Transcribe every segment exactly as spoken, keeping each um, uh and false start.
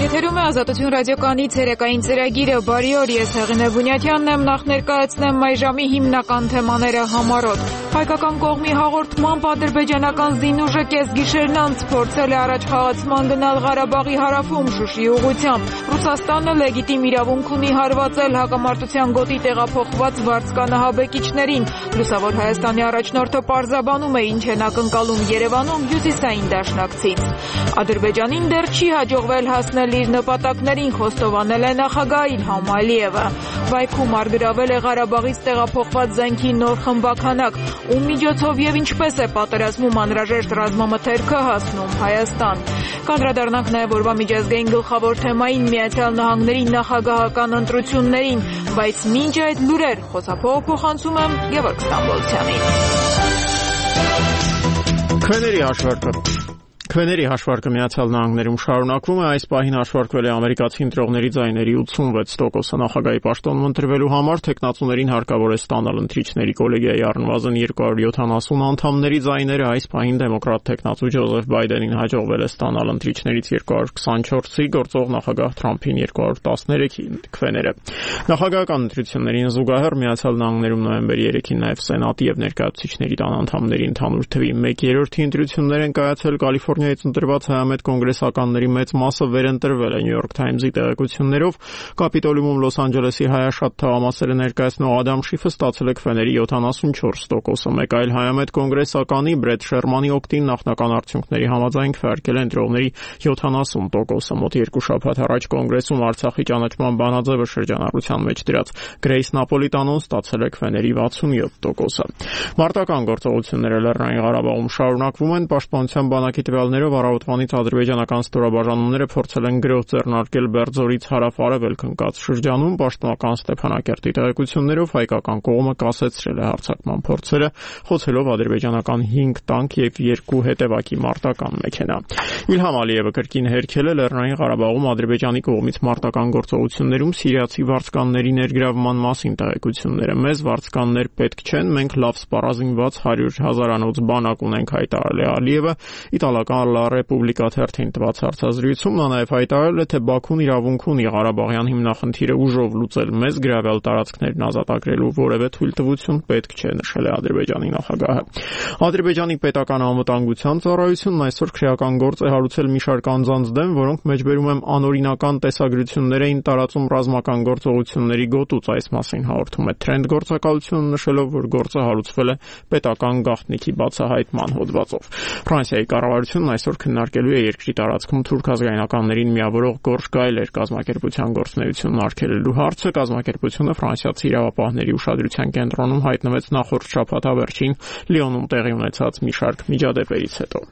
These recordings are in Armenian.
Եթերում է Ազատություն ռադիոկայանի ցերեկային ծրագիրը։ Բարի օր, ես Հեղինե Բունյաթյանն եմ, նախ ներկայացնեմ այժմի հիմնական թեմաները համառոտ։ Հայկական կողմի հաղորդմամբ ադրբեջանական զինուժը կեսգիշերն անց փորձել է առաջխաղացման գնալ Ղարաբաղի հարավում Շուշիի ուղղությամբ։ Ռուսաստանը լեգիտիմ իրավունք ունի հարվածել հակամարտության գոտի տեղափոխված վարձկանահաբեկիչներին։ Լուսավոր Հայաստանի առաջնորդը պարզաբանում է, ինչ են ակնկալում Երևանում հյուսիսային դաշնակցից։ Ադրբեջանին դեռ չի հաջողվել հասնել իր նպատակներին, խոստովանել է նախագահ Իլհամ Ալիևը։ Բայքում արգրավել է Ղարաբաղից տեղափոխված զենքի նոր խմբաքանակ, ում միջոցով եւ ինչպես է պատերազմում անհրաժեշտ ռազմամթերքը հասնում Հայաստան։ Կանդրադառնանք նաեւ օրվա միջազգային գլխավոր թեմային Միացյալ Նահանգների նախագահական ընտրություններին, բայց մինչ այդ լուրեր խոսափողը փոխանցում եմ Գևորգ Ստամբոլցյանին։ Քվեների հաշվարկը Քվեների հաշվարկը Միացյալ Նահանգներում շարունակվում է, այս պահին հաշվարկվել է ամերիկացի ընտրողների ձայների ութսունվեց տոկոսը նախագահի պաշտոնում ընտրվելու համար, թեկնածուներին հարկավոր է ստանալ ընտրիչների կոլեգիայի առնվազն երկու հարյուր յոթանասուն անդամների ձայները, այս պահին դեմոկրատ թեկնածու Ջոզեֆ Բայդենին հաջողվել է ստանալ ընտրիչներից երկու հարյուր քսանչորսի, գործող նախագահ Թրամփին երկու հարյուր տասներեքի քվեները։ Նախագահական ընտրություններին զուգահեռ Միացյալ Նահանգներում նոյեմբերի երեքին նաև Սենատի եւ Ներկայացուցիչների տան անդամների ընդհանուր թվի մեկ երրորդի ընտրություններ են կայացել Կալիֆոռնիայից ընտրված հայամետ կոնգրեսականների մեծ մասը վերընտրվել է Նյու Յորք Թայմզի տեղեկություններով։ Կապիտոլիումում Լոս Անջելեսի հայաշատ թղամասերը ներկայացնող Ադամ Շիֆը ստացել է քվեների յոթանասունչորս տոկոսը։ Մեկ այլ հայամետ կոնգրեսականի Բրեդ Շերմանի օգտին նախնական արդյունքների համաձայն քվեարկել է ընտրողների յոթանասուն տոկոսը։ Մոտ երկու շաբաթ առաջ կոնգրեսում Արցախի ճանաչման բանաձևը շրջանառության մեջ դրած Գրեյս Նապոլիտանոն ստացել է քվեների վաթսունյոթ տոկոսը։ Մարտական գործողությունները Լեռնային Ղարաբաղում շարունակվում են։ Պաշտպանության բանակի տվյալներով առավոտվանից ադրբեջանական ստորաբաժանումները փորձել են գրոհ ձեռնարկել Բերձորից հարավ-արևելք ընկած շրջանում։ Պաշտոնական Ստեփանակերտի տեղեկություններով հայկական կողմը կասեցրել է հարձակման փորձերը, խոցելով ադրբեջանական հինգ տանկ եւ երկու հետեւակի մարտական մեքենա։ Իլհամ Ալիևը կրկին հերքել է Լեռնային Ղարաբաղում Ադրբեջանի կողմից մարտական գործողություններում սիրիացի վարձկանների ներգրավման մասին տեղեկությունները։ Մեզ վարձկաններ պետք չեն, մենք լավ սպառազինված հարյուր հազարանոց բանակ ունենք, հայտարարել է Ալիևը։ Իտալական Լա Ռեպուբլիկա թերթին տված հարցազրույցում նա նաև հայտարարել է, թե Բաքուն իրավունք ունի Ղարաբաղյան հիմնախնդիրը ուժով լուծել, մեզ գրավել տարածքներն ազատագրելու որևէ թույլտվություն պետք չէ, նշել է Ադրբեջանի նախագահը։ Ադրբեջանի պետական անվտանգության ծառայությունն այսօր քրեական գործ է հարուցել մի շարք անձանց դեմ, որոնք մեջբերում են անօրինական տեսագրություններ էին տարածում ռազմական գործողությունների գոտուց։ Այս մասին հաղորդում է Trend գործակալությունը, նշելով, որ գործը հարուցվել է պետական գաղտնիքի բացահայտման հոդվածով։ Ֆրանսիայի կառավարությունն այսօր քննարկելու է երկրի տարածքում թուրք ազգայնականներին միավորող գորշ գայլեր կազմակերպության գործունեությունն արգելելու հարցը։ Կազմակերպությունը ֆրանսիացի իրավապահների ուշադրության կենտրոնում հայտնվեց նախորդ շաբաթավերջին Լիոնում տեղի ունեցած մի շարք միջադեպերից հետո։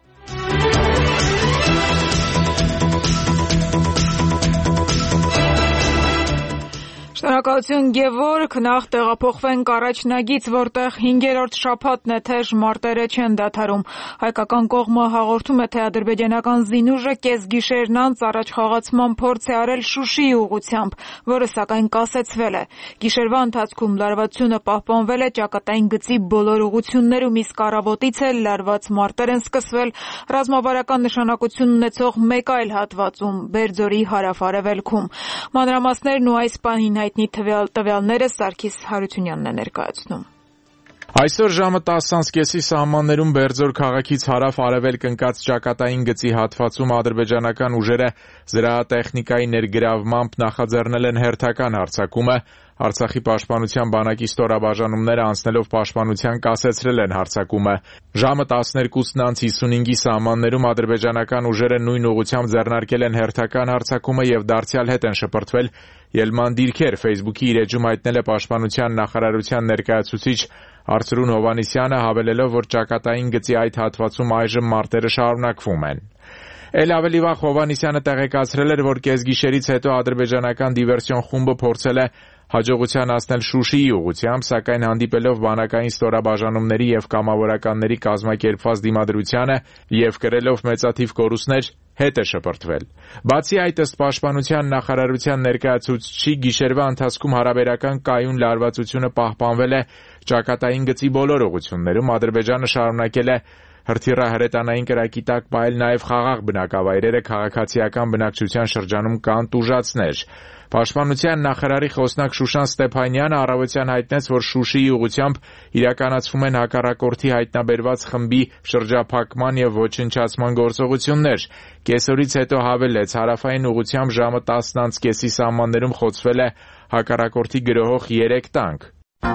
Շնորհակալություն Գևորգ, նախ տեղափոխվենք առաջնագից, որտեղ հինգերորդ շաբաթն է թեժ մարտերը չեն դադարում։ Հայկական կողմը հաղորդում է, թե ադրբեջանական զինուժը կեսգիշերն անց առաջխաղացման փորձ է արել Շուշիի ուղղությամբ, որը սակայն կասեցվել է։ Գիշերվա ընթացքում լարվածությունը պահպանվել է ճակատային գծի բոլոր ուղղություններում, իսկ առավոտից էլ լարված մարտեր են սկսվել ռազմավարական նշանակություն ունեցող մեկ այլ հատվածում՝ Բերձորի հարավ-արևելքում։ Մանրամասներն ու այս պահին հայտնի տվյալները Սարգիս Հարությունյանն է ներկայացնում։ Այսօր ժամը տասը անց կեսի սահմաններում Բերձոր քաղաքից հարավ-արևելք ընկած ճակատային գծի հատվածում ադրբեջանական ուժերը զրահատեխնիկայի ներգրավմամբ նախաձեռնել են հերթական հարձակումը։ Արցախի պաշտպանության բանակի ստորաբաժանումները անցնելով պաշտպանության կասեցրել են հարձակումը։ Ժամը տասներկուսն անց հիսունհինգի սահմաններում ադրբեջանական ուժերը նույն ուղղությամբ ձեռնարկել են հերթական հարձակումը եւ դարձյալ հետ են շպրտվել ելման դիրքեր։ Facebook-ի իր էջում հայտնել է պաշտպանության նախարարության ներկայացուցիչ Արծրուն Հովհաննիսյանը, հավելելով, որ ճակատային գծի այդ հատվածում այժմ մարտերը շարունակվում են։ Էլ ավելի վաղ Հովհաննիսյանը տեղեկացրել էր, որ կեսգիշերից հետո ադրբեջանական դիվերսիոն խումբը փորձել է հաջողության հասնել Շուշիի ուղղությամբ, սակայն հանդիպելով բանակային ստորաբաժանումների եւ կամավորականների կազմակերպված դիմադրությանը եւ կրելով մեծաթիվ կորուստներ, հետ է շպրտվել։ Բացի այդ, ըստ պաշտպանության նախարարության ներկայացուցչի, գիշերվա ընթացքում հարաբերական կայուն լարվածությունը պահպանվել է ճակատային գծի բոլոր ուղղություններում։ Ադրբեջանը շարունակել է հրթիռը հրետանային կրակի տակ պահել նաև խաղաղ բնակավայրերը, քաղաքացիական բնակչության շրջանում կան տուժածներ։ Պաշտպանության նախարարի խոսնակ Շուշան Ստեփանյանը առավոտյան հայտնեց, որ Շուշիի ուղղությամբ իրականացվում են հակառակորդի հայտնաբերված խմբի շրջափակման եւ ոչնչացման գործողություններ։ Կեսօրից հետո հավելեց, հարավային ուղղությամբ ժամը տասն անց կեսի սահմաններում խոցվել է հակառակորդի գրոհող երեք տանկ։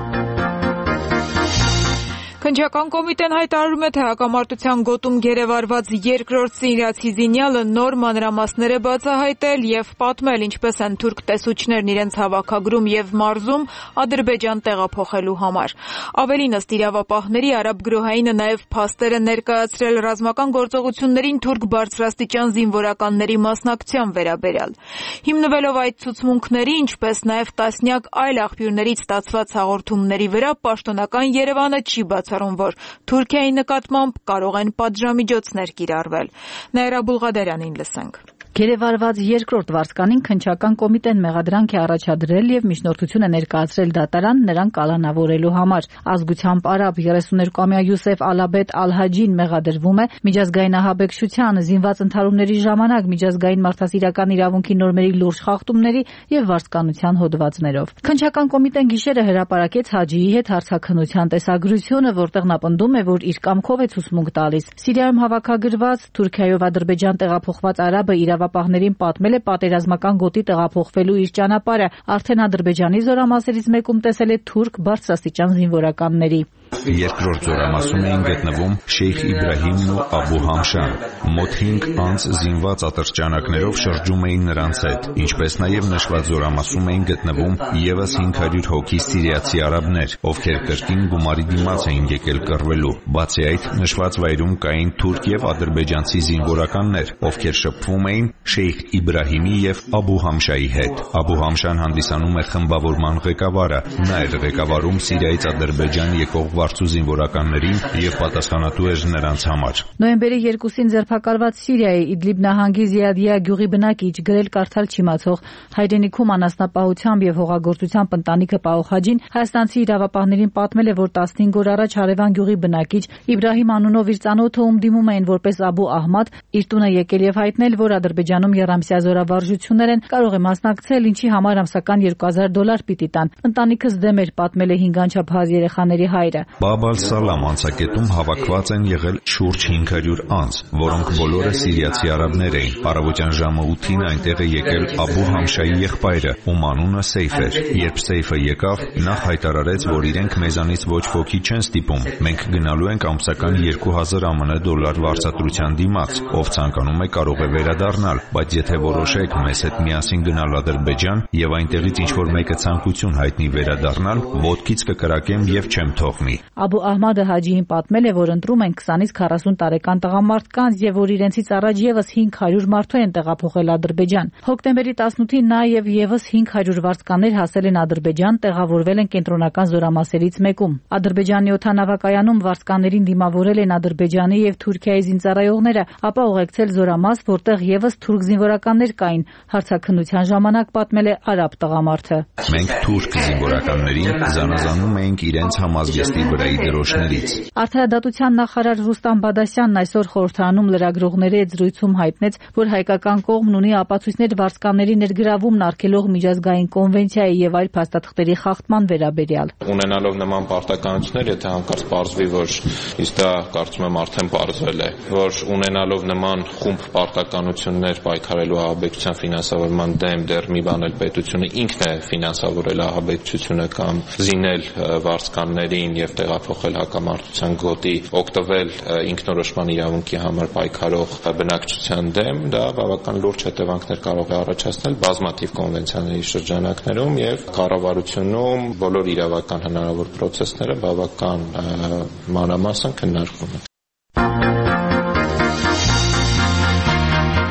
Քննչական կոմիտեն հայտարարում է, թե հակամարտության գոտում գերեվարված երկրորդ սիրիացի զինյալը նոր մանրամասներ է բացահայտել եւ պատմել, ինչպես են թուրք տեսուչներն իրենց հավաքագրում եւ մարզում Ադրբեջան տեղափոխելու համար։ Ավելին, ըստ իրավապահների, արաբ գրոհայինը նաեւ փաստեր է ներկայացրել ռազմական գործողություններին թուրք բարձրաստիճան զինվորականների մասնակցության վերաբերյալ։ Հիմնվելով այդ ցուցմունքների, ինչպես նաեւ տասնյակ այլ աղբյուրներից ստացված հաղորդումների վրա, պաշտոնական Երևանը չի բաց որ Թուրքիայի նկատմամբ կարող են պատժամիջոցներ կիրառվել։ Նաիրա Բուլղադարյանին լսենք։ Գերեվարված երկրորդ վարձկանին քննչական կոմիտեն մեղադրանք է առաջադրել եւ միջնորդություն է ներկայացրել դատարան նրան կալանավորելու համար։ Ազգությամբ արաբ երեսուներկուամյա Յուսեֆ Ալաբեդ Ալ-Հաջին մեղադրվում է միջազգային ահաբեկչության, զինված ընդհարումների ժամանակ միջազգային մարդասիրական իրավունքի նորմերի լուրջ խախտումների եւ վարձկանության հոդվածներով։ Քննչական կոմիտեն գիշերը հրապարակեց Հաջիի հետ հարցաքննության տեսագրությունը, որտեղ նա պնդում է, որ իր կամքով է ցուցմունք տալիս։ Սիրիայում հավաքագրված Թուրքիայով Ադրբեջան տեղափոխված արաբը իրավապահներին պատմել է պատերազմական գոտի տեղափոխվելու իր ճանապարհը, արդեն Ադրբեջանի զորամասերից մեկում տեսել է թուրք բարձրաստիճան զինվորականների։ Երկրորդ զորամասում էին գտնվում Շեյխ Իբրահիմն ու Աբու Համշան։ Մոտ հինգ անց զինված ատրճանակներով շրջում էին նրանց հետ, ինչպես նաև նշված զորամասում էին գտնվում եւս հինգ հարյուր հոգի սիրիացի արաբներ, ովքեր կրկին գումարի դիմաց էին եկել կռվելու։ Բացի այդ, նշված վայրում կային թուրք եւ ադրբեջանցի զինվորականներ, ովքեր շփվում էին Շեյխ Իբրահիմի եւ Աբու Համշայի հետ։ Աբու Համշան հանդիսանում է խմբավորման ղեկավարը, նա էր ղեկավարում Սիրիայից Ադրբեջան եկող վարձու զինվորականներին եւ պատասխանատու էր նրանց համար։ Նոյեմբերի երկուսին ձերբակալված Սիրիայի Իդլիբ նահանգի Զիադիա գյուղի բնակիչ գրել կարդալ չիմացող հայրենիքում անասնապահությամբ եւ հողագործությամբ ընտանիքը պահող Հաջին հայաստանցի իրավապահներին պատմել է, որ տասնհինգ օր առաջ Հարևան գյուղի բնակիչ Իբրահիմ անունով իր ծանոթը, ում դիմում էին որպես Աբու Ահմադ, իր տունը եկել եւ հայտնել, որ Ադրբեջանում եռամսյա զորավարժություններ են, կարող է մասնակցել, ինչի համար ամսական երկու հազար դոլար պիտի տան։ Ընտանիքս դեմ էր, պատմել է հինգ անչափ հազ երեխաների հայրը։ Բաբ ալ-Սալամ անցակետում հավաքված են եղել շուրջ հինգ հարյուր անձ, որոնք բոլորը սիրիացի արաբներ էին։ Առավոտյան ժամը ութին այնտեղ է եկել Աբու Համշայի եղբայրը, ում անունը Սեյֆ էր։ Երբ Սեյֆը եկավ, նա հայտարարեց, որ իրենք մեզանից ոչ ոքի չեն ստիպում։ Մենք գնալու ենք ամսական երկու հազար ԱՄՆ դոլար վարձատրության դիմաց, ով ցանկանում է կարող է վերադառնալ, բայց եթե որոշեք մեզ հետ միասին գնալ Ադրբեջան եւ այնտեղից ինչ որ մեկը ցանկություն հայտնի վերադառնալ, ոտքից կկրակեմ եւ չեմ թողնի։ Աբու Ահմադը Հաջիին պատմել է, որ ընտրում են քսանից քառասուն տարեկան տղամարդկանց եւ որ իրենցից առաջ եւս հինգ հարյուր մարդու են տեղափոխել Ադրբեջան։ Հոկտեմբերի տասնութին նա եւ եւս հինգ հարյուր վարձկաներ հասել են Ադրբեջան, տեղավորվել են կենտրոնական զորամասերից մեկում։ Ադրբեջանի օդանավակայանում վարձկաներին դիմավորել են Ադրբեջանի եւ Թուրքիայի զինծառայողները, ապա ուղեկցել զորամաս, որտեղ եւս թուրք զինվորականներ կային։ Հարցաքննության ժամանակ պատմել է արաբ տղամարդը։ Մենք թուրք զինվորականներին զանազանում էինք իրենց համազգեստի վրայի դրոշներից։ Արդարադատության նախարար Ռուստամ Բադասյանն այսօր խորհրդարանում լրագրողների հետ զրույցում հայտնեց, որ հայկական կողմն ունի ապացույցներ վարձկանների ներգրավումն արգելող միջազգային կոնվենցիայի եւ այլ փաստաթղթերի խախտման վերաբերյալ։ Ունենալով նման պարտականություններ, եթե հանկարծ պարզվի, որ իսկ դա կարծում եմ արդեն պարզվել է, որ ունենալով նման խումբ պարտականություններ պայքարելու ահաբեկչության ֆինանսավորման դեմ դեռ մի բան էլ պետությունը ինքն է ֆինանսավորել ահաբեկչությունը կամ զինել վարձկաններին եւ տեղափոխել հակամարտության գոտի, օգտվել ինքնորոշման իրավունքի համար պայքարող բնակչության դեմ, դա բավական լուրջ հետևանքներ կարող է առաջացնել բազմաթիվ կոնվենցիաների շրջանակներում եւ կառավարությունում բոլոր իրավական հնարավոր process-ները բավական մանրամասն քննարկվում են։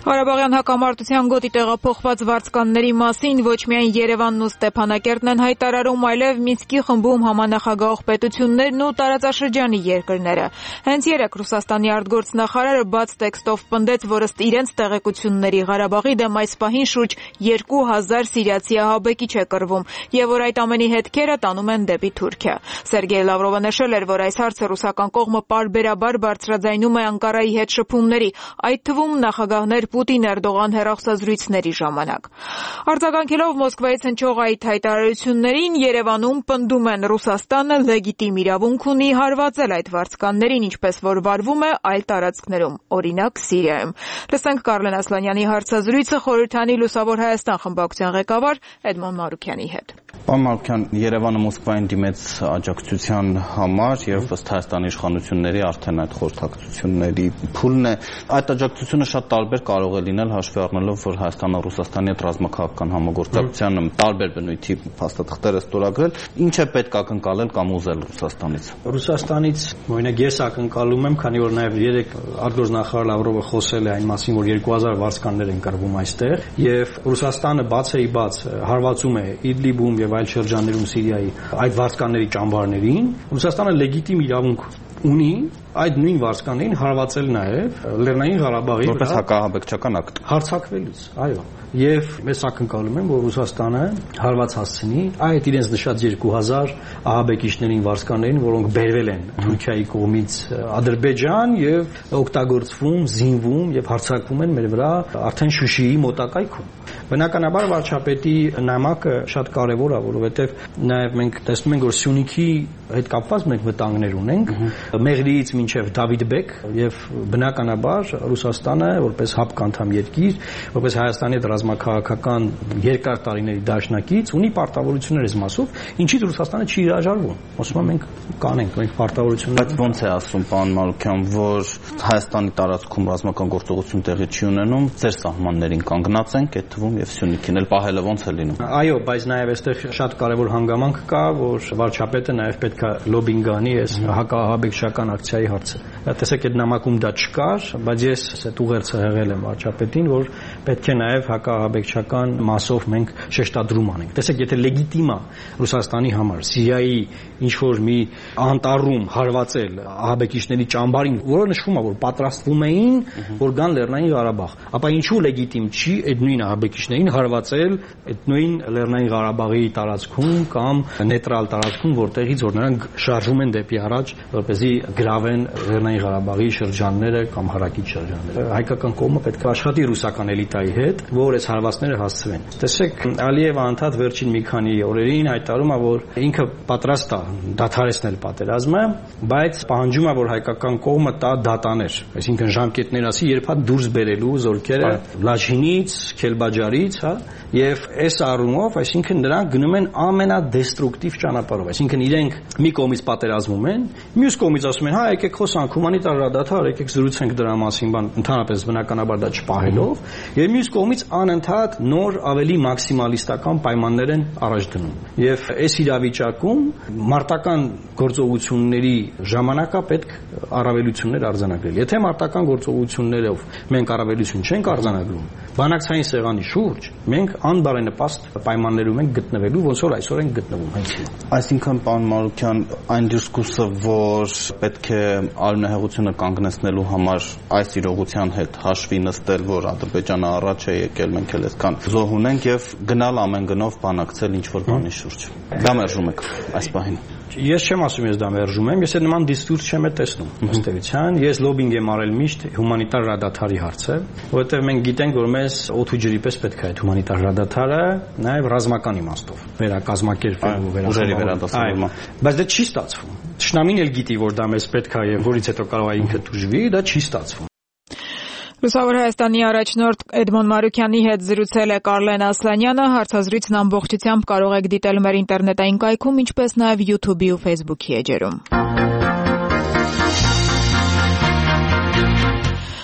Ղարաբաղյան հակամարտության գոտի տեղափոխված վարձկանների մասին ոչ միայն Երևանն ու Ստեփանակերտն են հայտարարում, այլև Մինսկի խմբում համանախագահող պետություններն ու տարածաշրջանի երկրները։ Հենց երեկ Ռուսաստանի արտգործնախարարը բաց տեքստով պնդեց, որ ըստ իրենց տեղեկությունների Ղարաբաղի դեմ այս պահին շուրջ երկու հազար սիրիացի ահաբեկիչ է կռվում, եւ որ այդ ամենի հետքերը տանում են դեպի Թուրքիա։ Սերգեյ Լավրովը նշել էր, որ այս հարցը ռուսական կողմը պարբերաբար բարձրաձայնում է Անկարայի հետ շփումների, այդ թվում նախագահներ Պուտին-Էրդողան հեռախոսազրույցների ժամանակ։ Արձագանքելով Մոսկվայից հնչող այդ հայտարարություններին, Երևանում պնդում են Ռուսաստանը լեգիտիմ իրավունք ունի հարվածել այդ վարձկաններին, ինչպես որ վարվում է այլ տարածքներում, օրինակ Սիրիայում։ Լսենք Կարլեն Ասլանյանի հարցազրույցը Խորհրդանի Լուսավոր Հայաստան խմբակցության ղեկավար Էդմոն Մարուքյանի հետ։ Պարոն Մարուքյան, Երևանը Մոսկվային դիմեց աջակցության համար եւ ըստ Հայաստանի իշխանությունների արդեն այդ խորհրդակցությունների փուլն է։ Այդ աջակցությունը շատ տարբեր կարող է լինել, հաշվի առնելով, որ Հայաստանը Ռուսաստանի հետ ռազմաքաղաքական համագործակցության տարբեր բնույթի փաստաթղթեր է ստորագրել, ինչ է պետք ակնկալել կամ ուզել Ռուսաստանից։ Ռուսաստանից օրինակ ես ակնկալում եմ, քանի որ նաեւ երեք արտգործնախարար Լավրովը խոսել է այն մասին, որ երկու հազար վարձկաններ են կռվում այստեղ, եւ Ռուսաստանը բացեի բաց հարվածում է Իդլիբում եւ այլ շրջաններում Սիրիայի այդ վարձկանների ճամբարներին, Ռուսաստանը լեգիտիմ իրավունք ունի այդ նույն վարձկաններին հարվածել նաև Լեռնային Ղարաբաղի վրա որպես հակահաբեկչական ակտ հարձակվելուց, այո, եւ ես ակնկալում եմ, որ Ռուսաստանը հարված հասցնի այդ իրենց նշած երկու հազար ահաբեկիչներին վարձկաններին, որոնք բերվել են Թուրքիայի կողմից Ադրբեջան եւ օգտագործվում, զինվում եւ հարձակվում են մեր վրա արդեն Շուշիի մոտակայքում։ Բնականաբար վարչապետի նամակը շատ կարեւոր է, որովհետեւ նաեւ մենք տեսնում ենք, որ Սյունիքի հետ կապված մենք վտանգներ ունենք, Մեղրիից մինչև Դավիդբեկ եւ բնականաբար Ռուսաստանը որպես հապկ անդամ երկիր, որպես Հայաստանի հետ ռազմաքաղաքական երկար տարիների դաշնակից ունի պարտավորություններ այս մասով, ինչից Ռուսաստանը չի հրաժարվում։ Ասում եմ մենք կանենք, մենք պարտավորություններ։ Բայց ո՞նց է ասում պարոն Մարուքյան, որ Հայաստանի տարածքում ռազմական գործողություն տեղի չի ունենում, ձեր սահմաններին կանգնած ենք, այդ թվում եւ Սյունիքին էլ պահելը ո՞նց է լինում։ Այո, բայց նաեւ այստեղ շատ կարեւոր հանգամանք կա, որ վարչապետը նաեւ պետք է լոբինգ անի այս հակահաբեկչական ակցիայի հարցը։ Տեսեք, այդ նամակում դա չկար, բայց ես այդ ուղերձը հղել եմ վարչապետին, որ պետք է նաև հակահաբեկչական մասով մենք շեշտադրում անենք։ Տեսեք, եթե լեգիտիմ է Ռուսաստանի համար Սիրիայի ինչ որ մի անտառում հարվածել ահաբեկիչների ճամբարին, որը նշվում է, որ պատրաստվում էին, որ գան Լեռնային Ղարաբաղ, ապա ինչու լեգիտիմ չի այդ նույն ահաբեկիչներին հարվածել այդ նույն Լեռնային Ղարաբաղի տարածքում կամ նեյտրալ տարածքում, որտեղից որ նրանք շարժում են դեպի առաջ, որպեսզի գրավեն Լեռնային Ղարաբաղի շրջանները կամ հարակից շրջանները։ Հայկական կողմը պետք է աշխատի ռուսական էլիտայի հետ, որ այս հարվածները հասցվեն։ Տեսեք, Ալիևը անդադ վերջին մի քանի օրերին հայտարարում է, որ ինքը պատրաստ է դադարեցնել պատերազմը, բայց պահանջում է, որ հայկական կողմը տա դատաներ, այսինքն ժամկետներ ասի, երբ հա դուրս բերելու զորքերը Լաչինից, Քելբաջարից, հա, եւ այս առումով, այսինքն նրանք գնում են ամենադեստրուկտիվ ճանապարհով, այսինքն իրենք մի կողմից պատերազմում են, մյուս կողմից ասում են, հա, եկեք խոսանք հումանիտար ռադաթար, եկեք զրուցենք դրա մասին, բան ընդհանրապես բնականաբար դա չպահելով, եւ մյուս կողմից անընդհատ նոր ավելի մաքսիմալիստական պայմաններ են առաջ դնում։ Եվ այս իրավիճակում մարտական գործողությունների ժամանակա պետք առավելություններ արձանագրել։ Եթե մարտական գործողություններով մենք առավելություն չենք արձանագրում, բանակցային սեղանի շուրջ մենք անբարենպաստ պայմաններում ենք գտնվելու, ոնց որ այսօր ենք գտնվում հենց հիմա։ Այսինքն, պարոն Մարուքյան, այն դիսկուրսը, որ պետք է արյունահեղությունը կանգնեցնելու համար այս իրողության հետ հաշվի նստել, որ Ադրբեջանը առաջ է եկել, մենք էլ այսքան զոհ ունենք եւ գնալ ամեն գնով բանակցել ինչ որ բանի շուրջ։ Դա մերժում եք այս պահին։ Ես չեմ ասում ես դա մերժում եմ, ես այդ նման դիսկուրս չեմ տեսնում ըստ էության։ Ես լոբինգ եմ արել միշտ հումանիտար ռադաթարի հարցը, որովհետև մենք գիտենք, որ մեզ օդ ու ջրի պես պետք է այդ հումանիտար ռադաթարը նաև ռազմական իմաստով վերակազմակերպելու, վերահսկելու։ Բայց դա չի ստացվում։ Թշնամին էլ գիտի, որ դա մեզ պետք է եւ որից հետո կարող է ինքը դժվի, դա չի ստացվում։ Լուսավոր Հայաստանի առաջնորդ Էդմոն Մարուքյանի հետ զրուցել է Կարլեն Ասլանյանը, հարցազրույցն ամբողջությամբ կարող եք դիտել մեր ինտերնետային կայքում, ինչպես նաև YouTube-ի ու Facebook-ի էջերում։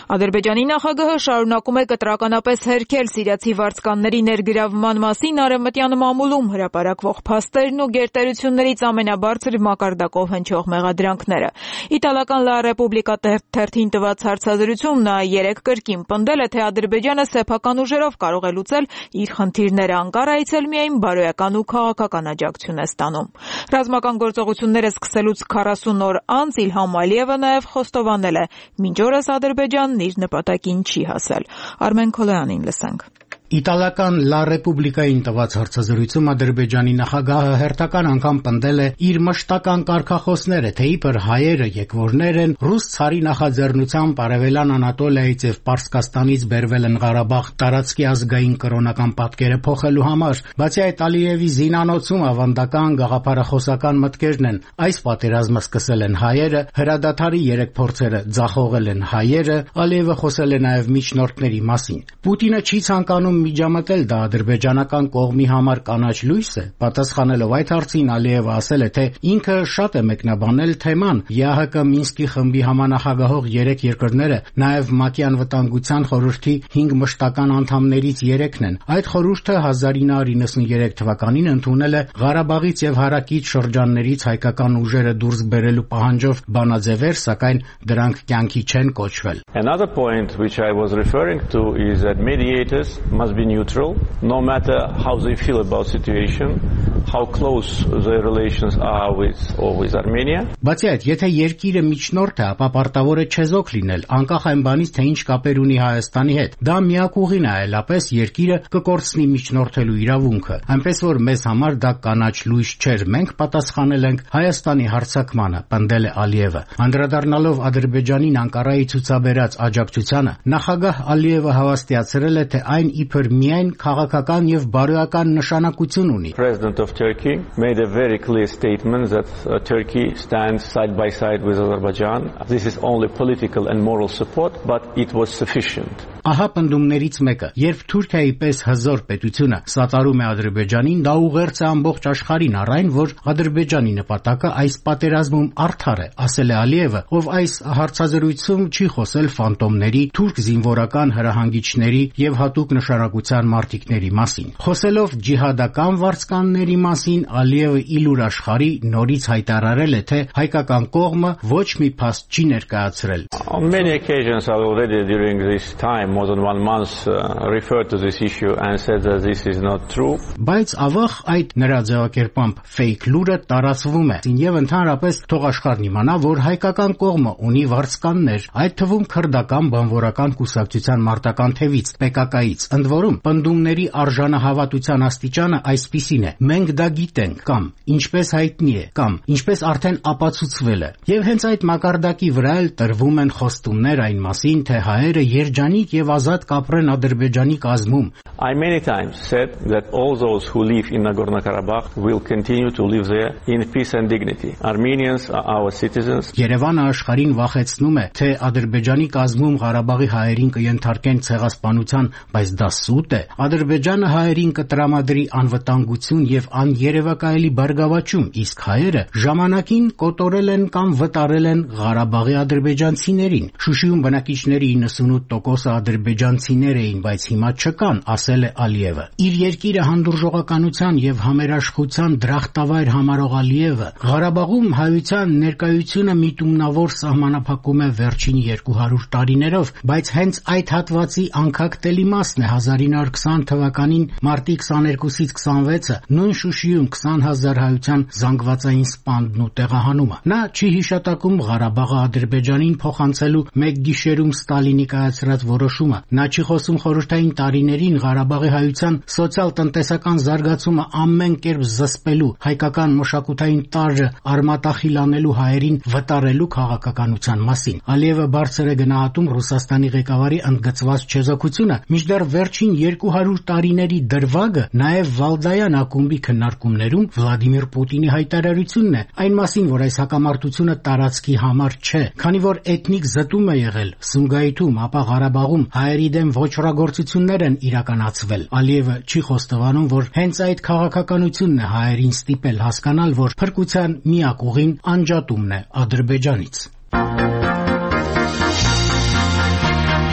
Ադրբեջանի նախագահը շարունակում է կտրականապես հերքել սիրիացի վարձկանների ներգրավման մասին արևմտյան մամուլում հրապարակվող փաստերն ու գերտերություններից ամենաբարձր մակարդակով հնչող մեղադրանքները։ Իտալական La Repubblica թերթին տված հարցազրույցում նա երեկ կրկին պնդել է, թե Ադրբեջանը սեփական ուժերով կարող է լուծել իր խնդիրները, Անկարայից էլ միայն բարոյական ու քաղաքական աջակցություն է ստանում։ Ռազմական գործողությունները սկսելուց քառասուն օր անց Իլհամ Ալիևը նաև խոստովանել է, մինչ օրս Ադրբեջանն իր նպատակին չի հասել։ Արմեն Քոլոյանին լսենք։ Իտալական La Repubblica-ին տված հարցազրույցում Ադրբեջանի նախագահը հերթական անգամ պնդել է իր մշտական կարգախոսները, թե իբր հայերը եկվորներ են, ռուս ցարի նախաձեռնությամբ Արևելյան Անատոլիայից եւ Պարսկաստանից բերվել են Ղարաբաղ տարածքի ազգային կրոնական պատկերը փոխելու համար։ Բացի այդ, Ալիևի զինանոցում ավանդական գաղափարախոսական մտքերն են։ Այս պատերազմը սկսել են հայերը, հրադադարի երեք փորձերը ձախողել են հայերը, Ալիևը խոսել է նաեւ միջնորդների մասին։ Պուտինը չի ցանկանում միջամտել, դա ադրբեջանական կողմի համար կանաչ լույս է։ Պատասխանելով այդ հարցին Ալիևը ասել է, թե ինքը շատ է մեկնաբանել թեման։ ԵԱՀԿ Մինսկի խմբի համանախագահող երեք երկրները նաև ՄԱԿ-ի անվտանգության խորհրդի հինգ մշտական անդամներից երեքն են։ Այդ խորհուրդը հազար ինը հարյուր նվաթ թվականին ընդունել է Ղարաբաղից եւ հարակից շրջաններից հայկական ուժերը դուրս բերելու պահանջով բանաձևեր, սակայն դրանք կյանքի չեն կոչվել։ Another point which I was referring to is that mediators must be neutral, no matter how they feel about situation, how close their relations are with or with Armenia. Բացի այդ, եթե երկիրը միջնորդ է, ապա պարտավոր է չեզոք լինել, անկախ այն բանից, թե ինչ կապեր ունի Հայաստանի հետ։ Դա միակուղին է, այլապես երկիրը կկորցնի միջնորդելու իրավունքը։ Այնպես որ մեզ համար դա կանաչ լույս չէր, մենք պատասխանել ենք Հայաստանի հարձակմանը, պնդել է Ալիևը։ Անդրադառնալով Ադրբեջանին Անկարայի ցուցաբերած աջակցությանը, նախագահ Ալիևը հավաստիացրել է, թե այն իբր միայն քաղաքական եւ բարոյական նշանակություն ունի։ President of Turkey made a very clear statement that uh, Turkey stands side by side with Azerbaijan. This is only political and moral support, but it was sufficient. Ահա պնդումներից մեկը, երբ Թուրքիայի պես հզոր պետությունը սատարում է Ադրբեջանին, դա ուղերձ է ամբողջ աշխարհին առ այն, որ Ադրբեջանի նպատակը այս պատերազմում արդար է, ասել է Ալիևը, ով այս հարցազրույցում չի խոսել ֆանտոմների, թուրք զինվորական հրահանգիչների եւ հատուկ նշանակության մարտիկների մասին։ Խոսելով ջիհադական վարձկանների մասին, Ալիևը իլուր աշխարհի նորից հայտարարել է, թե հայկական կողմը ոչ մի փաստ չի ներկայացրել։ On many occasions already during this time, more than one month, uh, referred to this issue and said that this is not true. Բայց ավաղ այդ նրա ձևակերպամբ fake լուրը տարածվում է, եւ ընդհանրապես թող աշխարհն իմանա, որ հայկական կողմը ունի վարձկաններ, այդ թվում քրդական բանվորական կուսակցության մարտական թևից, Պե Կա Կայից։ Ընդ որում, պնդումների արժանահավատության աստիճանը այսպիսին է. մենք դա գիտենք, կամ ինչպես հայտնի է, կամ ինչպես արդեն ապացուցվել է։ Եվ հենց այդ մակարդակի վրա էլ տրվում են խոստումներ այն մասին, թե հայերը երջանիկ եւ ազատ կապրեն Ադրբեջանի կազմում։ I many times said that all those who live in Nagorno-Karabakh will continue to live there in peace and dignity. Armenians are our citizens. Երևանը աշխարհին վախեցնում է, թե Ադրբեջանի կազմում Ղարաբաղի հայերին կընթարկեն ցեղասպանության, բայց դա սուտ է։ Ադրբեջանը հայերին կտրամադրի անվտանգություն եւ աներևակայելի բարգավաճում, իսկ հայերը ժամանակին կոտորել են կամ վտարել են Ղարաբաղի ադրբեջանցիներին։ Շուշիում բնակիչների իննսունութ տոկոսը ադրբեջանցիներ էին, բայց հիմա չկան, ասել է Ալիևը։ Իր երկիրը հանդուրժողականության եւ համերաշխության դրախտավայր համարող Ալիևը Ղարաբաղում հայության ներկայությունը միտումնավոր սահմանափակում է վերջին երկու հարյուր տարիներով, բայց հենց այդ հատվածի անկախտելի մասն է հազար ինը հարյուր քսան թվականին մարտի քսաներկուսից քսանվեցը նույն Շուշիում քսան հազար հայության զանգվածային սպանդն ու տեղահանումը։ Նա չի հիշատակում Ղարաբաղը Ադրբեջանին փոխանցելու մեկ գիշերում Ստալինի կայացրած որոշումը։ Նա չի խոսում խորհրդային տարիներին Ղարաբաղի հայության սոցիալ-տնտեսական զարգացումը ամեն կերպ զսպելու, հայկական մշակութային տարրը արմատախիլանելու, հայերին վտարելու քաղաքականության մասին։ Ալիևը բարձր է գնահատում Ռուսաստանի ղեկավարի ընդգծված չեզոքությունը, մինչդեռ վերջին երկու հարյուր տարիների դրվագը նաև Վալդայան ակումբի քննարկումներում Վլադիմիր Պուտինի հայտարարությունն է, այն մասին, որ այս հակամարտությունը տարածքի համար չէ, քանի որ էթնիկ զտում է եղել Սումգայիթում, ապա Ղարաբաղում հայերի դեմ ոչռագործություններ են իրականացվել։ Ալիևը չի խոստովանում, որ հենց այդ քաղաքականությունն է հայերին ստիպել հասկանալ, որ փրկության միակ ուղին անջատումն է Ադրբեջանից։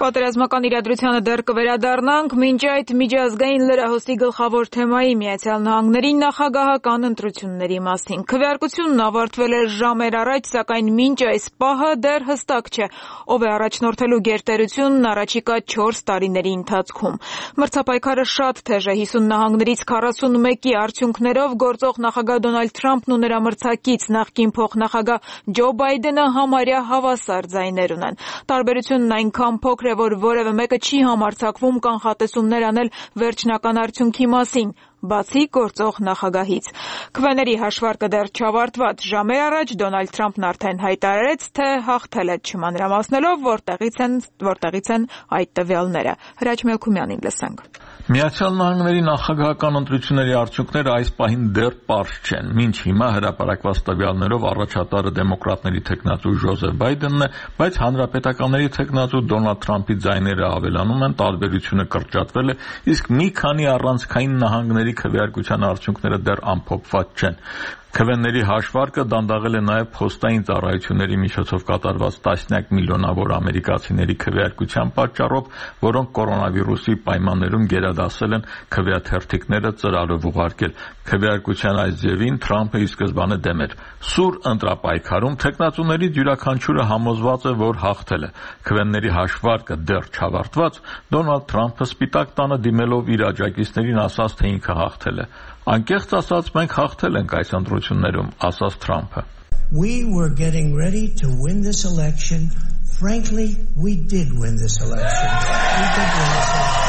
Պատերազմական իրադրությանը դեռ կվերադառնանք, մինչ այդ միջազգային լրահոսի գլխավոր թեմայի Միացյալ Նահանգների նախագահական ընտրությունների մասին։ Քվեարկությունն ավարտվել է ժամեր առաջ, սակայն մինչ այս պահը դեռ հստակ չէ, ով է առաջնորդելու գերտերությունն առաջիկա չորս տարիների ընթացքում։ Մրցապայքարը շատ թեժ է, հիսուն նահանգներից քառասունմեկի արդյունքներով գործող նախագահ Դոնալդ Թրամփն ու նրա մրցակից նախկին փոխնախագահ Ջո Բայդենը համարյա հավասար ձայներ ունեն։ Տարբերությունն այնքան փոքր է, որ որևէ մեկը չի համարձակվում կանխատեսումներ անել վերջնական արդյունքի մասին, բացի գործող նախագահից։ Քվեների հաշվարկը դեռ չավարտված, ժամեր առաջ Դոնալդ Թրամփն արդեն հայտարարեց, թե հաղթել է, չմանրամասնելով, որտեղից են, որտեղից են այդ տվյալները։ Հրաչ Մելքումյանին լսենք։ Միացյալ Նահանգների նախագահական ընտրությունների արդյունքները այս պահին դեռ պարզ չեն։ Մինչ հիմա հրապարակված տվյալներով առաջատարը դեմոկրատների թեկնածու Ջոզեֆ Բայդենն է, բայց հանրապետականների թեկնածու Դոնալդ Թրամփի ձայները ավելանում են, տարբերությունը կրճատվել է, իսկ մի քանի առանցքային նահանգների քվեարկության արդյունքները դեռ ամփոփված չեն։ Քվեների հաշվարկը դանդաղել է նաև փոստային ծառայությունների միջոցով կատարված տասնյակ միլիոնավոր ամերիկացիների քվեարկության պատճառով, որոնք կորոնավիրուսի պայմաններում գերադասել են քվեաթերթիկները ծրարով ուղարկել։ Քվեարկության այս ձևին Թրամփը ի սկզբանե դեմ էր։ Սուր ընտրապայքարում թեկնածուներից յուրաքանչյուրը համոզված է, որ հաղթել է։ Քվեների հաշվարկը դեռ չավարտված, Դոնալդ Թրամփը Սպիտակ տանը դիմելով իր աջակիցներին ասաց, թե ինքը հաղթել է։ Անկեղծ ասած, մենք հաղթել ենք այս ընտրություններում, ասաց Թրամփը։ We were getting ready to win this election. Frankly, we did win this election. We did win this election.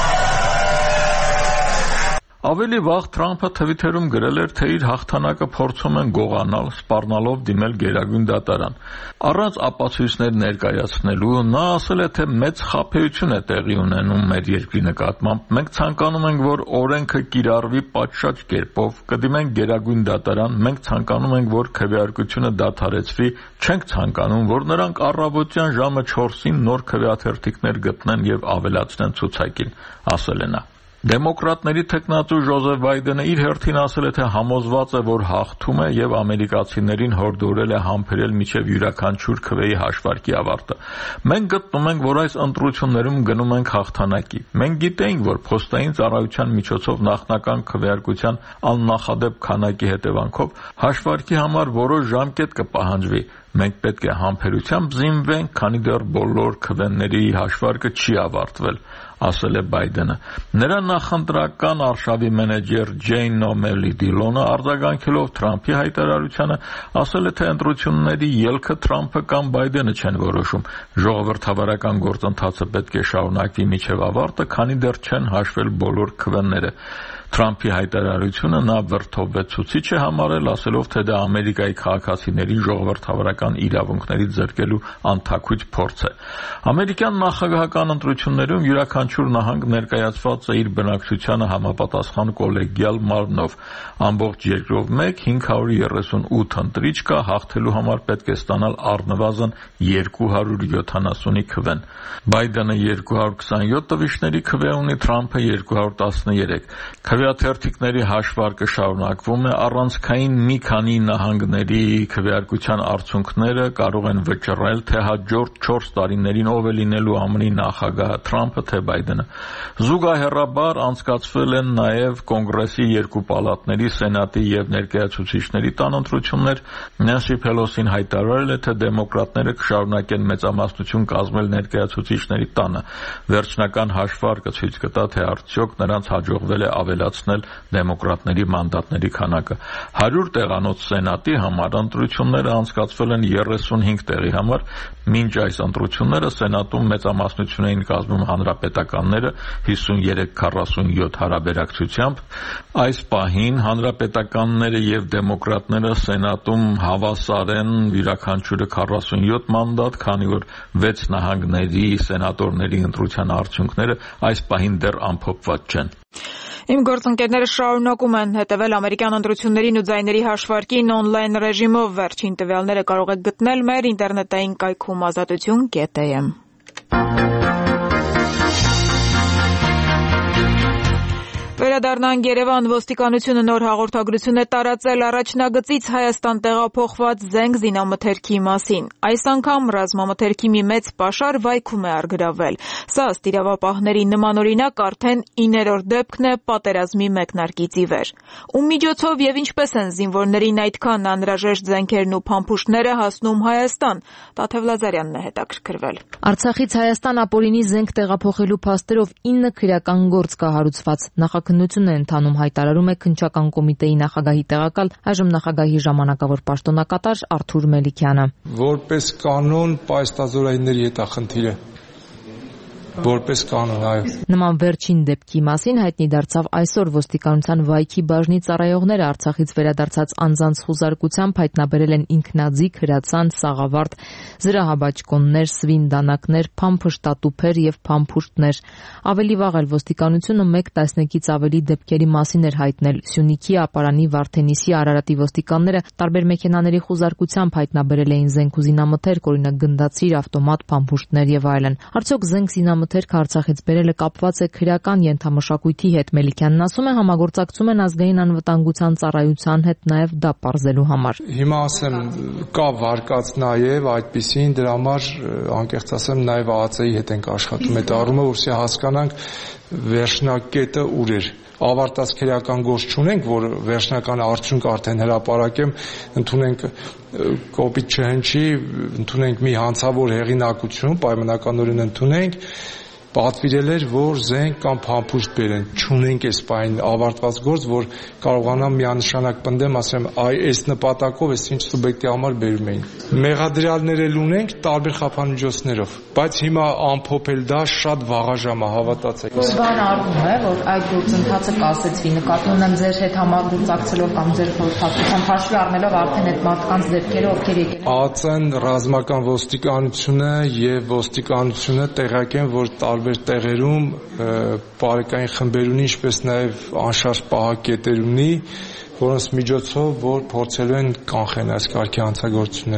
Ավելի վաղ Թրամփը Թվիթերում գրել էր, թե իր հաղթանակը փորձում են գողանալ, սպառնալով դիմել Գերագույն դատարան։ Առանց ապացույցներ ներկայացնելու նա ասել է, թե մեծ խաբեություն է տեղի ունենում մեր երկրի նկատմամբ։ Մենք ցանկանում ենք, որ օրենքը կիրառվի պատշաճ կերպով, կդիմենք Գերագույն դատարան, մենք ցանկանում ենք, որ քվեարկությունը դադարեցվի, չենք ցանկանում, որ նրանք առավոտյան ժամը չորսին նոր քվեաթերթիկներ գտնեն եւ ավելացնեն ցուցակին, ասել է նա։ Դեմոկրատների թեկնածու Ջոզեֆ Բայդենը իր հերթին ասել է, թե համոզված է, որ հաղթում է եւ ամերիկացիներին հորդորել է համբերել մինչեւ յուրաքանչյուր քվեի հաշվարկի ավարտը։ Մենք գտնում ենք, որ այս ընտրություններում գնում ենք հաղթանակի։ Մենք գիտենք, որ փոստային ծառայության միջոցով նախնական քվեարկության աննախադեպ քանակի հետևանքով հաշվարկի համար որոշ ժամկետ կպահանջվի։ Մենք պետք է համբերությամբ զինվենք, քանի դեռ բոլոր քվեների հաշվարկը չի ավարտվել, ասել է Բայդենը։ Նրա նախընտրական արշավի մենեջեր Ջեյն Նոմելի Դիլոնը արձագանքելով Թրամփի հայտարարությանը ասել է, թե ընտրությունների ելքը Թրամփը կամ Բայդենը չեն որոշում։ Ժողովրդավարական գործընթացը պետք է շարունակվի մինչև ավարտը, քանի դեռ չեն հաշվել բոլոր քվեները։ Թրամփի հայտարարությունը նա վրդովվեցուցիչ է համարել, ասելով, թե դա Ամերիկայի քաղաքացիների ժողովրդավարական իրավունքներից զրկելու անթաքույց փորձ է։ Ամերիկյան նախագահական ընտրություններում յուրաքանչյուր նահանգ ներկայացված է իր բնակչությանը համապատասխան կոլեգիալ մարմնով։ Ամբողջ երկրով մեկ հինգ հարյուր երեսունութ ընտրիչ կա, հաղթելու համար պետք է ստանալ առնվազն երկու հարյուր յոթանասունի քվեն։ Բայդենը երկու հարյուր քսանյոթ տվիչների քվե ունի, Թրամփը երկու հարյուր տասներեք։ Քվեաթերթիկների հաշվարկը շարունակվում է, առանցքային մի քանի նահանգների քվեարկության արդյունքները կարող են վճռել, թե հաջորդ չորս տարիներին ով է լինելու ԱՄՆ-ի նախագահը՝ Թրամփը թե Բայդենը։ Զուգահեռաբար անցկացվել են նաև Կոնգրեսի երկու պալատների, Սենատի եւ Ներկայացուցիչների տան ընտրություններ։ Նենսի Փելոսին հայտարարել է, թե դեմոկրատները կշարունակեն մեծամասնություն կազմել Ներկայացուցիչների տանը։ Վերջնական հաշվարկը ցույց կտա, թե արդյոք նրանց հաջողվել է ավելացնել դեմոկրատների մանդատների քանակը։ հարյուր տեղանոց Սենատի համար ընտրությունները անցկացվել են երեսունհինգ տեղի համար, մինչ այս ընտրությունները Սենատում մեծամասնություն էին կազմում հանրապետականները հիսունյոթ քառասունյոթ հարաբերակցությամբ։ Այս պահին հանրապետականները եւ դեմոկրատները Սենատում հավասար են, յուրաքանչյուրը քառասունյոթ մանդատ, քանի որ վեց նահանգների սենատորների ընտրության արդյունքները այս պահին դեռ ամփոփված չեն։ Իմ գործընկերները շարունակում են հետևել ամերիկյան ընտրություններին ու ձայների հաշվարկին օնլայն ռեժիմով։ Վերջին տվյալները կարող եք գտնել մեր ինտերնետային կայքում ազատություն կետ էյ էմ։ Վերադառնանք Երևան, ոստիկանությունը նոր հաղորդագրություն է տարածել առաջնագծից Հայաստան տեղափոխված զենք զինամթերքի մասին։ Այս անգամ ռազմամթերքի մի մեծ պաշար վայքում է առգրավվել։ Սա ըստ իրավապահների նմանօրինակ արդեն իններորդ դեպքն է պատերազմի մեկնարկից ի վեր։ Ում միջոցով եւ ինչպես են զինվորներին այդքան անհրաժեշտ զենքերն ու փամփուշտները հասնում Հայաստան։ Տաթև Լազարյանն է հետաքրքրվել։ Արցախից Հայաստան ապօրինի զենք տեղափոխելու փաստերով ինը քրեական գործ կա հարուցված։ Նախաքննություն է ընթանում, հայտարարում է քննչական կոմիտեի նախագահի տեղակալ, այժմ նախագահի ժամանակավոր պաշտոնակատար Արթուր Մելիքյանը։ Որպես կանոն պայստազորայինների հետախնդիր է։ Որպես կանոն, այո։ Նման վերջին դեպքի մասին հայտնի դարձավ այսօր ոստիկանության վայքի բաժնի ծառայողները Արցախից վերադարձած անձանց խուզարկությամբ հայտնաբերել են ինքնաձիգ, հրացան, սաղավարտ, զրահաբաճկոններ, սվին դանակներ, փամփշտատուփեր եւ փամփուշտներ։ Ավելի վաղ էլ ոստիկանությունը մեկ տասնյակից ավելի դեպքերի մասին էր հայտնել։ Սյունիքի, Ապարանի, Վարդենիսի, Արարատի ոստիկանները տարբեր մեքենաների խուզարկությամբ հայտնաբերել էին զենք ու զինամթերք, օրինակ գնդացիր, ավտոմատ, փամփուշտներ եւ այլն։ Արդյոք զենք զինամթերքը Արցախից բերելը կապված է քրեական ենթամշակույթի հետ։ Մելիքյանն ասում է, համագործակցում են ազգային անվտանգության ծառայության հետ նաեւ դա պարզելու համար։ Հիմա ասեմ, կա վարկած նաեւ այդպիսին, դրա համար անկեղծ ասեմ, նաեւ ԱԱՑ-ի հետ ենք աշխատում այդ առումով, որովհետեւ հասկանանք վերջնակետը ուր էր։ Ավարտած քրեական գործ չունենք, որ վերջնական արդյունք արդեն հրապարակեմ, ընդունենք կոպիտ չհնչի, ընդունենք մի հանցավոր հեղինակություն, պայմանականորեն ընդունենք, պատվիրել էր, որ զենք կամ փամփուշտ բերեն։ Չունենք այս պայն ավարտված գործ, որ կարողանամ միանշանակ պնդեմ, ասեմ, այ այս նպատակով այս ինչ սուբյեկտի համար բերում էին։ Մեղադրյալներ էլ ունենք տարբեր խափանմիջոցներով, բայց հիմա ամփոփել դա շատ վաղաժամ է, հավատացեք։ Բան արվում է, որ այդ գործընթացը կասեցվի, նկատի ունեմ ձեր հետ համագործակցելով կամ ձեր խորհրդատվությամբ հաշվի առնելով արդեն այդ մարդկանց դեպքերը ովքեր եկել են։ ԱԱՑ-ն, ռազմական ոստիկանությունը եւ ոստիկանությունը տեղյակ են, որ տարբեր տեղերում բարեկային խմբեր ունի, ինչպես նաև անշարժ պահակետեր ունի, որոնց միջոցով որ փորձելու են կանխեն այս կարգի հանցագործությունները։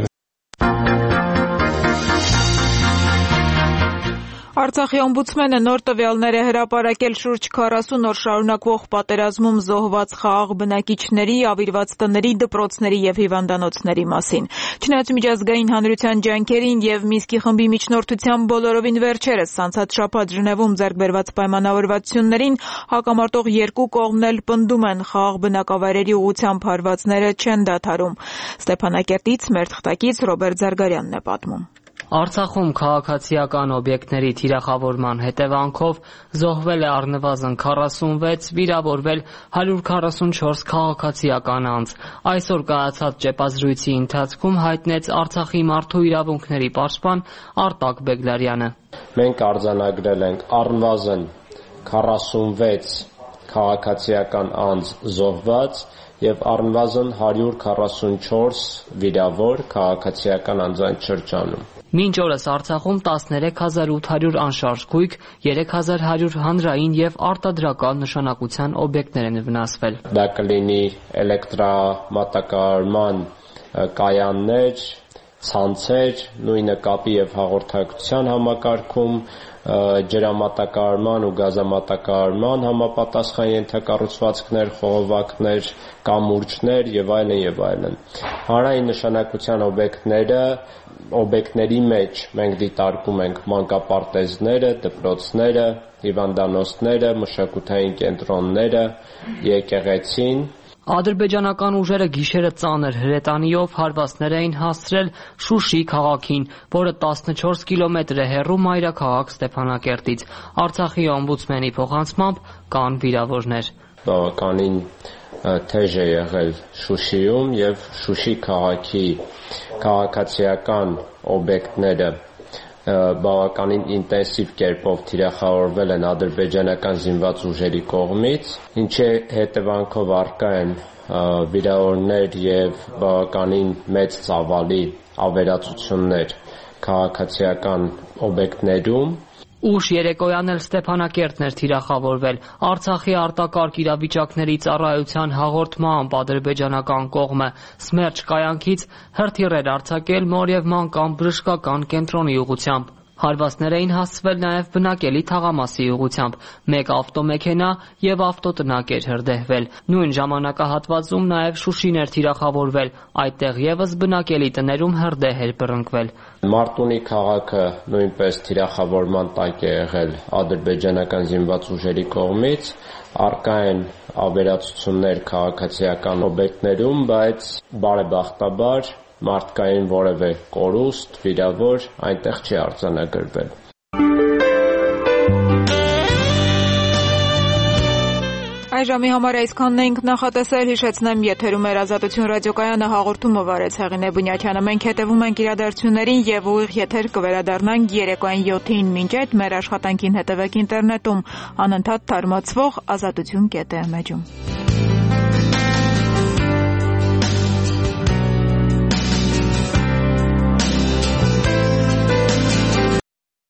Արցախի օմբուդսմենը նոր տվյալներ է հրապարակել շուրջ քառասուն օր շարունակվող պատերազմում զոհված խաղաղ բնակիչների, ավիրված տների, դպրոցների եւ հիվանդանոցների մասին։ Չնայած միջազգային հանրության ջանքերին եւ Մինսկի խմբի միջնորդությամբ բոլորովին վերջերս անցած շաբաթ Ժնևում ձեռք բերված պայմանավորվածություններին, հակամարտող երկու կողմն էլ պնդում են խաղաղ բնակավայրերի ուղղությամբ հարվածները չեն դադարում։ Ստեփանակերտից մեր թղթակից Ռոբերտ Զարգարյանն է պատմում։ Արցախում քաղաքացիական օբյեկտների թիրախավորման հետևանքով զոհվել է առնվազն քառասունվեց, վիրավորվել հարյուր քառասունչորս քաղաքացիական անձ։ Այսօր կայացած ճեպազրույցի ընթացքում հայտնեց Արցախի մարդու իրավունքների պաշտպան Արտակ Բեգլարյանը։ Մենք արձանագրել ենք առնվազն քառասունվեց քաղաքացիական անձ զոհված եւ առնվազն հարյուր քառասունչորս վիրավոր քաղաքացիական անձանց շրջանում։ Մինչ օրս Արցախում տասներեք հազար ութ հարյուր անշարժ գույք, երեք հազար հարյուր հանրային եւ արտադրական նշանակության օբյեկտներ են վնասվել։ Դա կլինի էլեկտրամատակարարման կայաններ, ցանցեր, նույնը կապի եւ հաղորդակցության համակարգում, ջրամատակարարման ու գազամատակարարման համապատասխան ենթակառուցվածքներ, խողովակներ, կամուրջներ եւ այլն եւ այլն։ Հանրային նշանակության օբյեկտները օբյեկտների մեջ մենք դիտարկում ենք մանկապարտեզները, դպրոցները, հիվանդանոցները, մշակութային կենտրոնները, եկեղեցին։ Ադրբեջանական ուժերը գիշերը ծանր հրետանիով հարվածներ էին հասցրել Շուշի քաղաքին, որը տասնչորս կիլոմետր է հեռու մայրաքաղաք Ստեփանակերտից։ Արցախի օմբուդսմենի փոխանցմամբ կան վիրավորներ։ Բավականին թեժ է եղել Շուշիում եւ Շուշի քաղաքի քաղաքացիական օբյեկտները բավականին ինտենսիվ կերպով թիրախավորվել են ադրբեջանական զինված ուժերի կողմից, ինչի հետևանքով առկա են վիրավորներ եւ բավականին մեծ ծավալի ավերածություններ քաղաքացիական օբյեկտներում։ Ուշ երեկոյան էլ Ստեփանակերտն էր թիրախավորվել։ Արցախի արտակարգ իրավիճակների ծառայության հաղորդմամբ ադրբեջանական կողմը Սմերջ կայանքից հրթիռ էր արձակել Մորև մանկան բժշկական կենտրոնի ուղղությամբ։ Հարվածներ էին հասցվել նաև բնակելի թաղամասի ուղղությամբ, մեկ ավտոմեքենա եւ ավտոտնակ էր հրդեհվել։ Նույն ժամանակահատվածում նաև Շուշին էր թիրախավորվել, այդտեղ եւս բնակելի տներում հրդեհ էր բռնկվել։ Մարտունի քաղաքը նույնպես թիրախավորման տակ է եղել ադրբեջանական զինված ուժերի կողմից, առկա են ավերածություններ քաղաքացիական օբյեկտներում, բայց բարեբախտաբար մարդկային որևէ կորուստ, վիրավոր այնտեղ չի արձանագրվել։ Այժմի համար այսքանն էինք նախատեսել, հիշեցնեմ, եթերում էր Ազատություն ռադիոկայանը, հաղորդումը վարեց Հեղինե Բունյաթյանը։ Մենք հետևում ենք իրադարձություններին եւ ուղիղ եթեր կվերադառնանք երեկոյան յոթին։ Մինչ այդ մեր աշխատանքին հետևեք ինտերնետում, անընդհատ թարմացվող ազատություն կետ է էջում։